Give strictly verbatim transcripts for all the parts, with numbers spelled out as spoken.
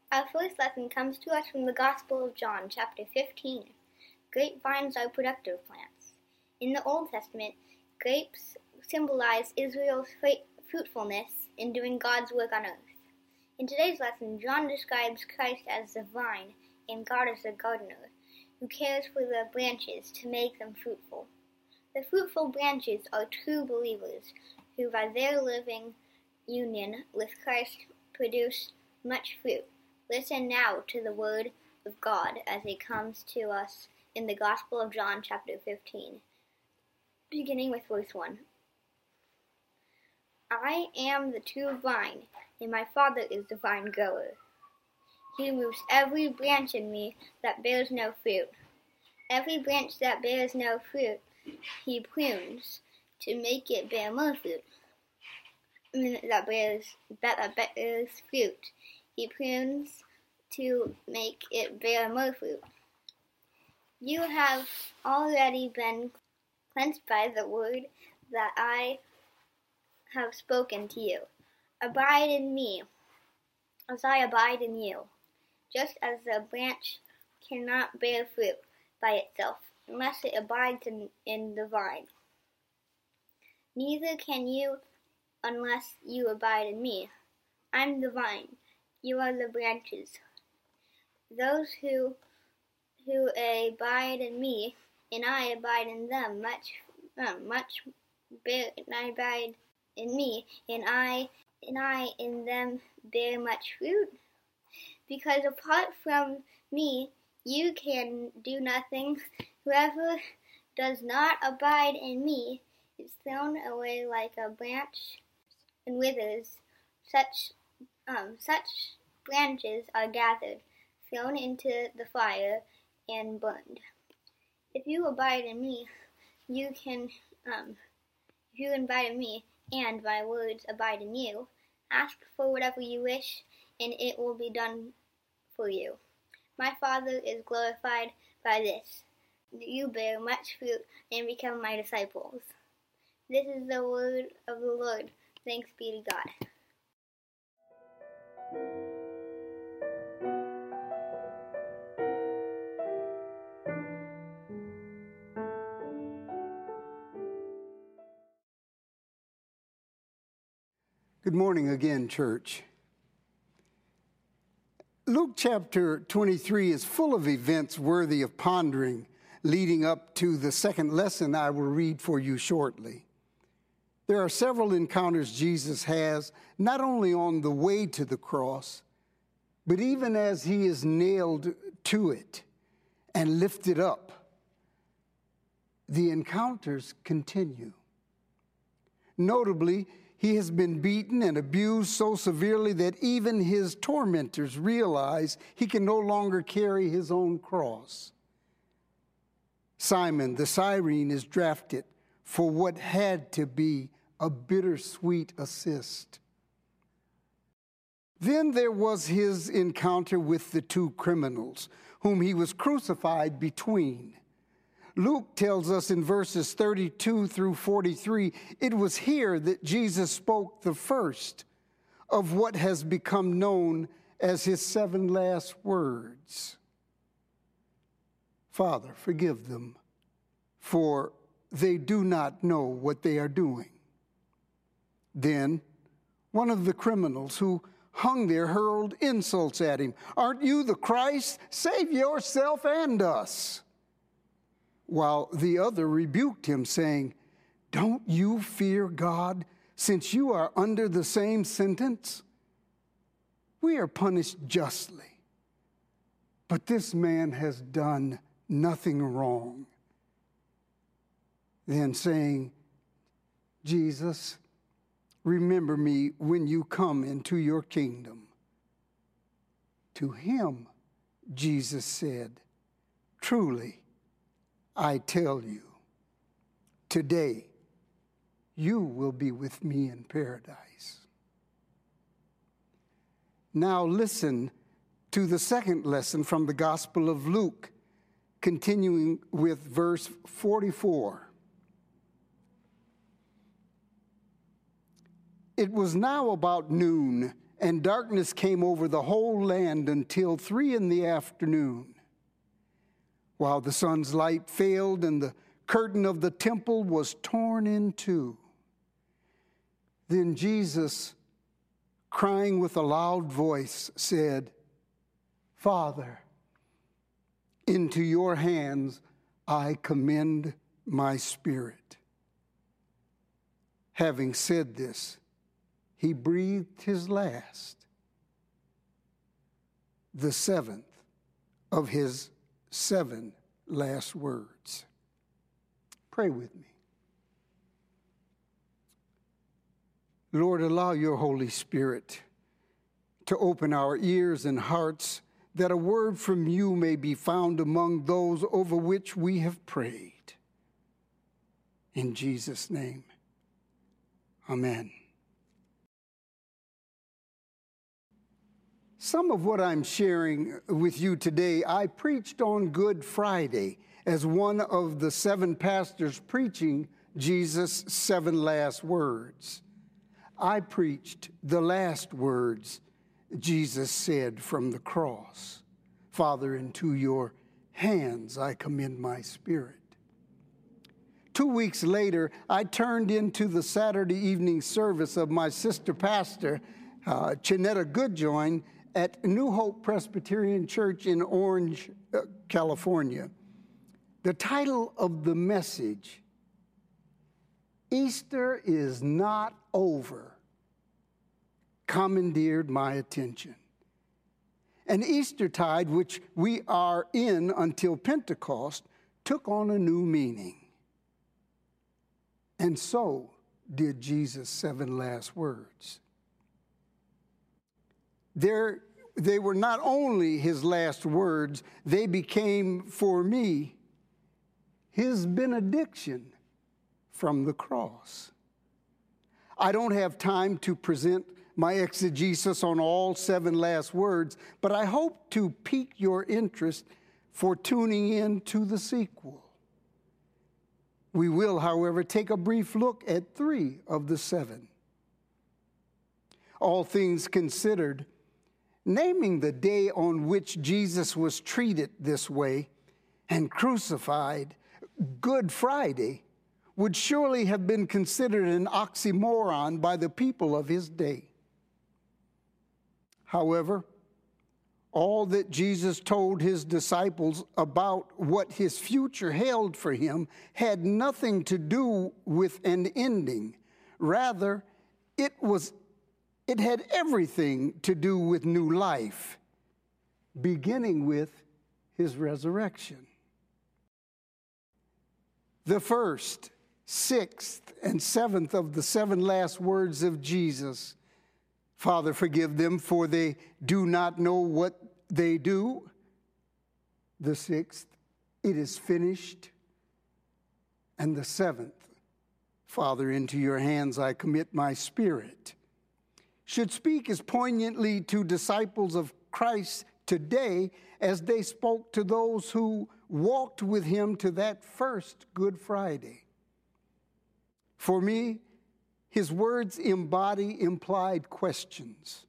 Our first lesson comes to us from the Gospel of John, chapter fifteen. Grapevines are productive plants. In the Old Testament, grapes symbolize Israel's fruitfulness in doing God's work on earth. In today's lesson, John describes Christ as the vine and God as the gardener, who cares for the branches to make them fruitful. The fruitful branches are true believers who, by their living union with Christ, produce much fruit. Listen now to the word of God as it comes to us in the Gospel of John, chapter fifteen, beginning with verse one. I am the true vine, and my Father is the vine grower. He removes every branch in me that bears no fruit. Every branch that bears no fruit, he prunes to make it bear more fruit. I mean, that bears that bears fruit. He prunes to make it bear more fruit. You have already been cleansed by the word that I have spoken to you. Abide in me, as I abide in you, just as the branch cannot bear fruit by itself, unless it abides in, in the vine. Neither can you unless you abide in me. I'm the vine, you are the branches. Those who who abide in me, and I abide in them, much um, much bear, and I abide in me, and I and I in them bear much fruit. Because apart from me, you can do nothing. Whoever does not abide in me is thrown away like a branch and withers. Such um, such branches are gathered, thrown into the fire, and burned. If you abide in me, you can, um, if you abide in me, and my words abide in you, ask for whatever you wish, and it will be done for you. My Father is glorified by this, that you bear much fruit and become my disciples. This is the word of the Lord. Thanks be to God. Good morning again, church. Luke chapter twenty-three is full of events worthy of pondering, leading up to the second lesson I will read for you shortly. There are several encounters Jesus has, not only on the way to the cross, but even as he is nailed to it and lifted up. The encounters continue. Notably, he has been beaten and abused so severely that even his tormentors realize he can no longer carry his own cross. Simon the Cyrene is drafted for what had to be a bittersweet assist. Then there was his encounter with the two criminals, whom he was crucified between. Luke tells us in verses thirty-two through forty-three, it was here that Jesus spoke the first of what has become known as his seven last words. Father, forgive them, for they do not know what they are doing. Then one of the criminals who hung there hurled insults at him. Aren't you the Christ? Save yourself and us. While the other rebuked him, saying, don't you fear God, since you are under the same sentence? We are punished justly, but this man has done nothing wrong. Then saying, Jesus, remember me when you come into your kingdom. To him, Jesus said, truly, I tell you, today you will be with me in paradise. Now listen to the second lesson from the Gospel of Luke, continuing with verse forty-four. It was now about noon, and darkness came over the whole land until three in the afternoon, while the sun's light failed and the curtain of the temple was torn in two. Then Jesus, crying with a loud voice, said, Father, into your hands I commend my spirit. Having said this, he breathed his last, the seventh of his seven last words. Pray with me. Lord, allow your Holy Spirit to open our ears and hearts, that a word from you may be found among those over which we have prayed. In Jesus' name, amen. Some of what I'm sharing with you today, I preached on Good Friday as one of the seven pastors preaching Jesus' seven last words. I preached the last words Jesus said from the cross. Father, into your hands I commend my spirit. Two weeks later, I turned into the Saturday evening service of my sister pastor, uh, Chinetta Goodjoin, at New Hope Presbyterian Church in Orange, uh, California. The title of the message, Easter is Not Over, commandeered my attention. And Eastertide, which we are in until Pentecost, took on a new meaning. And so did Jesus' seven last words. There, they were not only his last words, they became, for me, his benediction from the cross. I don't have time to present my exegesis on all seven last words, but I hope to pique your interest for tuning in to the sequel. We will, however, take a brief look at three of the seven. All things considered, naming the day on which Jesus was treated this way and crucified, Good Friday, would surely have been considered an oxymoron by the people of his day. However, all that Jesus told his disciples about what his future held for him had nothing to do with an ending. Rather, it was, it had everything to do with new life, beginning with his resurrection. The first, sixth, and seventh of the seven last words of Jesus, Father, forgive them, for they do not know what they do. The sixth, it is finished. And the seventh, Father, into your hands I commit my spirit, should speak as poignantly to disciples of Christ today as they spoke to those who walked with him to that first Good Friday. For me, his words embody implied questions.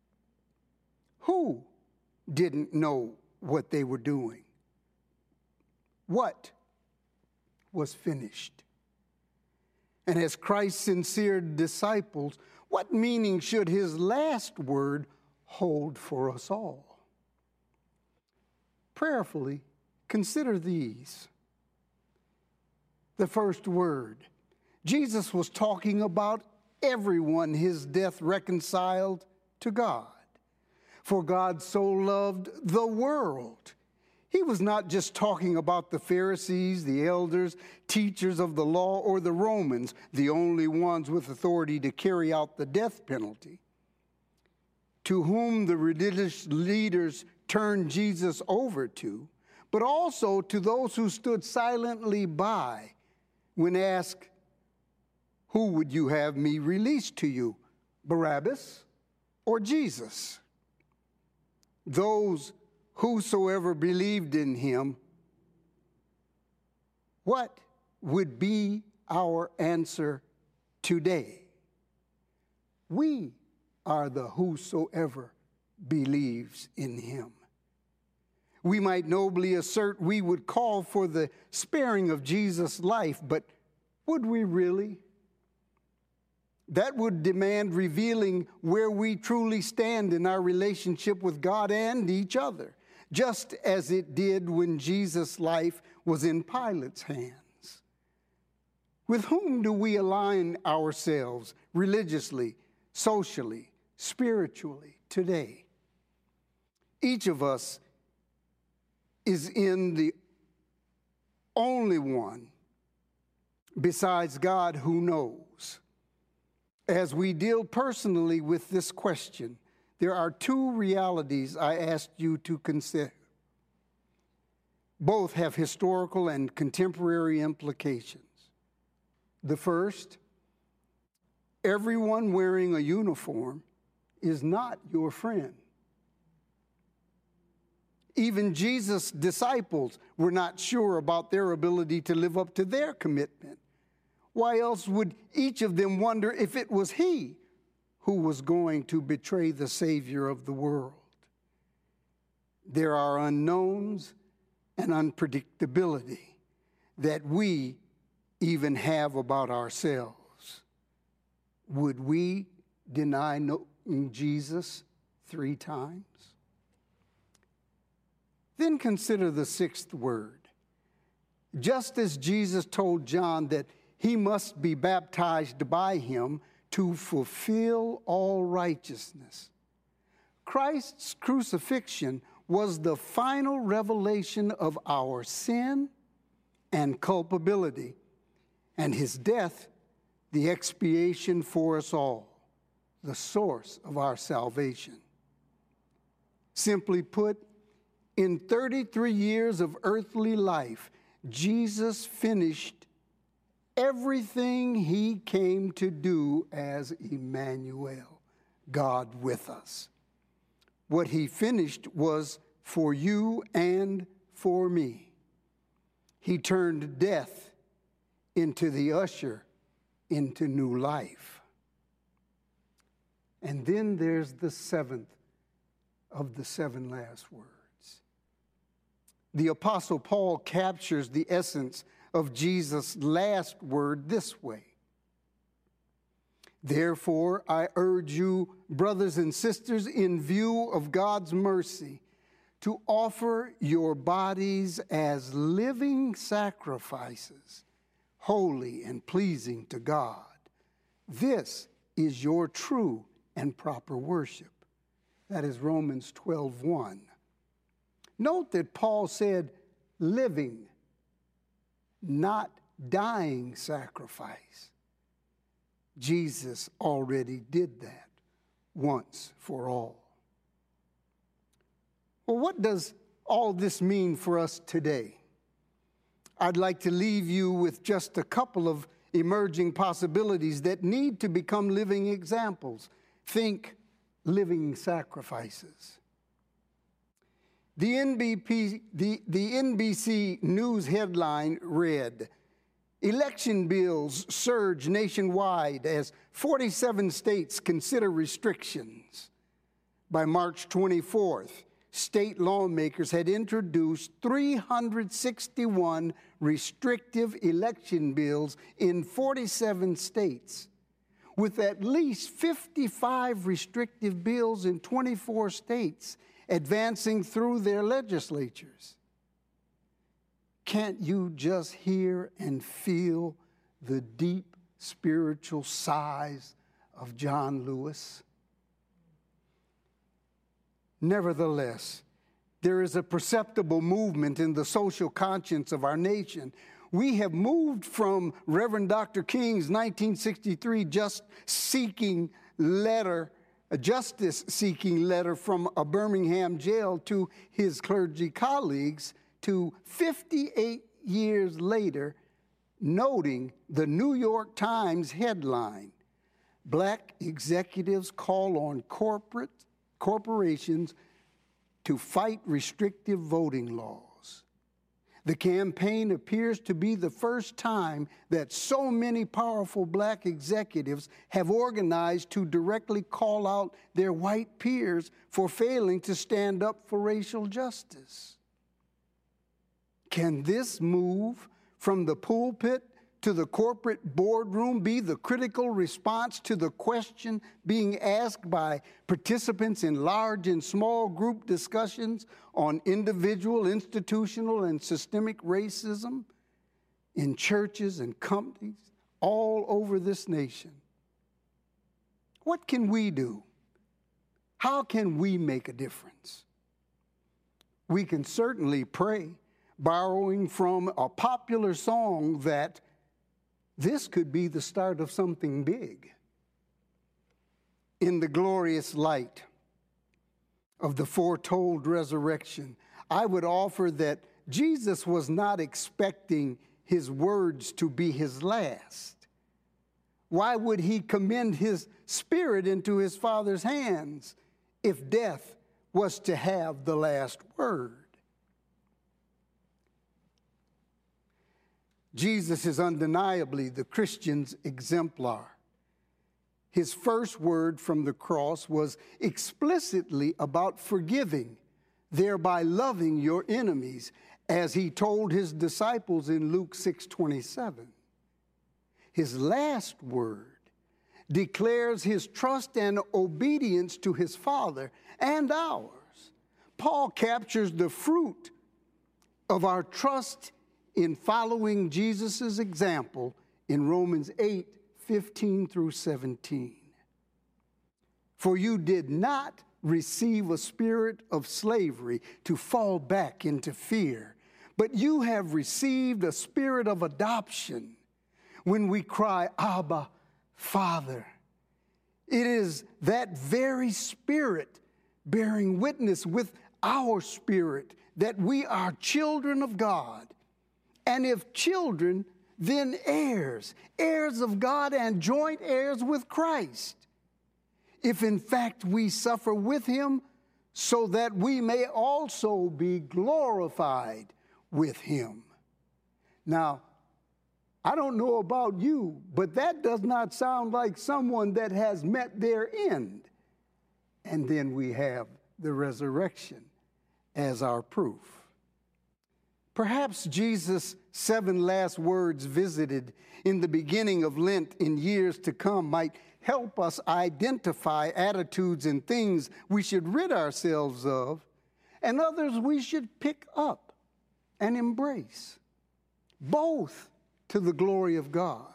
Who didn't know what they were doing? What was finished? And as Christ's sincere disciples, what meaning should his last word hold for us all? Prayerfully, consider these. The first word, Jesus was talking about everyone his death reconciled to God. For God so loved the world. He was not just talking about the Pharisees, the elders, teachers of the law, or the Romans, the only ones with authority to carry out the death penalty, to whom the religious leaders turned Jesus over to, but also to those who stood silently by when asked, who would you have me release to you, Barabbas or Jesus? Those whosoever believed in him. What would be our answer today? We are the whosoever believes in him. We might nobly assert we would call for the sparing of Jesus' life, but would we really? That would demand revealing where we truly stand in our relationship with God and each other, just as it did when Jesus' life was in Pilate's hands. With whom do we align ourselves religiously, socially, spiritually today? Each of us is in the only one besides God who knows. As we deal personally with this question, there are two realities I asked you to consider. Both have historical and contemporary implications. The first, everyone wearing a uniform is not your friend. Even Jesus' disciples were not sure about their ability to live up to their commitment. Why else would each of them wonder if it was he who was going to betray the Savior of the world? There are unknowns and unpredictability that we even have about ourselves. Would we deny knowing Jesus three times? Then consider the sixth word. Just as Jesus told John that he must be baptized by him to fulfill all righteousness, Christ's crucifixion was the final revelation of our sin and culpability, and his death, the expiation for us all, the source of our salvation. Simply put, in thirty-three years of earthly life, Jesus finished everything he came to do as Emmanuel, God with us. What he finished was for you and for me. He turned death into the usher into new life. And then there's the seventh of the seven last words. The Apostle Paul captures the essence of Jesus' last word this way. Therefore, I urge you, brothers and sisters, in view of God's mercy, to offer your bodies as living sacrifices, holy and pleasing to God. This is your true and proper worship. That is Romans twelve one. Note that Paul said living, not dying sacrifice. Jesus already did that once for all. Well, what does all this mean for us today? I'd like to leave you with just a couple of emerging possibilities that need to become living examples. Think living sacrifices. The N B P, the, the N B C News headline read, "Election bills surge nationwide as forty-seven states consider restrictions." By March twenty-fourth, state lawmakers had introduced three hundred sixty-one restrictive election bills in forty-seven states, with at least fifty-five restrictive bills in twenty-four states advancing through their legislatures. Can't you just hear and feel the deep spiritual sighs of John Lewis? Nevertheless, there is a perceptible movement in the social conscience of our nation. We have moved from Reverend Doctor King's nineteen sixty-three just seeking letter a justice-seeking letter from a Birmingham jail to his clergy colleagues to fifty-eight years later, noting the New York Times headline, "Black executives call on corporate corporations to fight restrictive voting laws." The campaign appears to be the first time that so many powerful black executives have organized to directly call out their white peers for failing to stand up for racial justice. Can this move from the pulpit to the corporate boardroom be the critical response to the question being asked by participants in large and small group discussions on individual, institutional, and systemic racism in churches and companies all over this nation? What can we do? How can we make a difference? We can certainly pray, borrowing from a popular song that this could be the start of something big. In the glorious light of the foretold resurrection, I would offer that Jesus was not expecting his words to be his last. Why would he commend his spirit into his Father's hands if death was to have the last word? Jesus is undeniably the Christian's exemplar. His first word from the cross was explicitly about forgiving, thereby loving your enemies, as he told his disciples in Luke six twenty-seven. His last word declares his trust and obedience to his Father and ours. Paul captures the fruit of our trust in following Jesus' example in Romans eight fifteen through seventeen. For you did not receive a spirit of slavery to fall back into fear, but you have received a spirit of adoption when we cry, Abba, Father. It is that very spirit bearing witness with our spirit that we are children of God. And if children, then heirs, heirs of God and joint heirs with Christ. If in fact we suffer with him, so that we may also be glorified with him. Now, I don't know about you, but that does not sound like someone that has met their end. And then we have the resurrection as our proof. Perhaps Jesus' seven last words visited in the beginning of Lent in years to come might help us identify attitudes and things we should rid ourselves of, and others we should pick up and embrace, both to the glory of God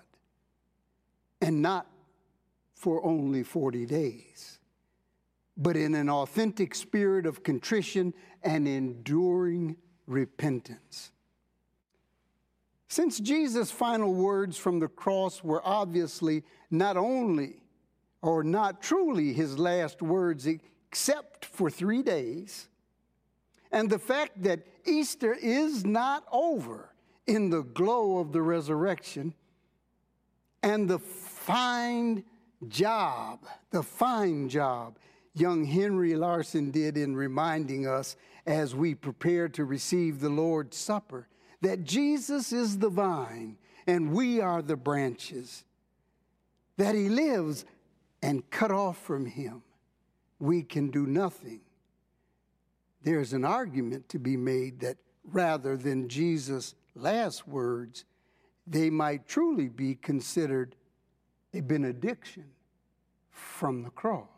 and not for only forty days, but in an authentic spirit of contrition and enduring repentance. Since Jesus' final words from the cross were obviously not only or not truly his last words except for three days, and the fact that Easter is not over in the glow of the resurrection, and the fine job, the fine job young Henry Larson did in reminding us as we prepare to receive the Lord's Supper that Jesus is the vine and we are the branches, that he lives, and cut off from him, we can do nothing. There's an argument to be made that rather than Jesus' last words, they might truly be considered a benediction from the cross.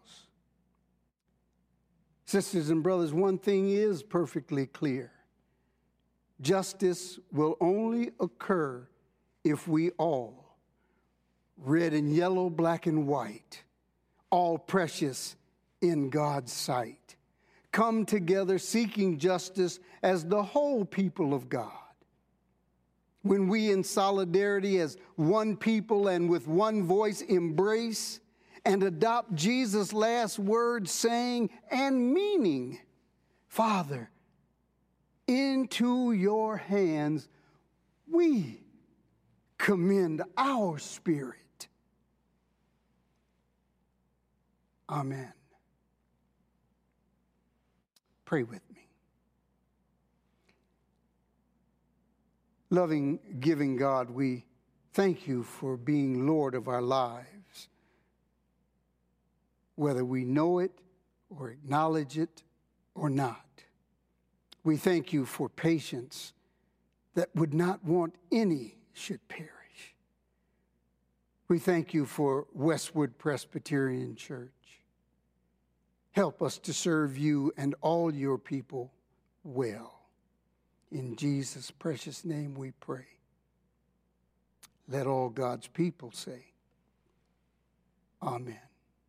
Sisters and brothers, one thing is perfectly clear. Justice will only occur if we all, red and yellow, black and white, all precious in God's sight, come together seeking justice as the whole people of God. When we in solidarity as one people and with one voice embrace and adopt Jesus' last words, saying and meaning, Father, into your hands we commend our spirit. Amen. Pray with me. Loving, giving God, we thank you for being Lord of our lives. Whether we know it or acknowledge it or not. We thank you for patience that would not want any should perish. We thank you for Westwood Presbyterian Church. Help us to serve you and all your people well. In Jesus' precious name we pray. Let all God's people say, Amen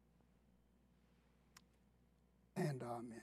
and amen.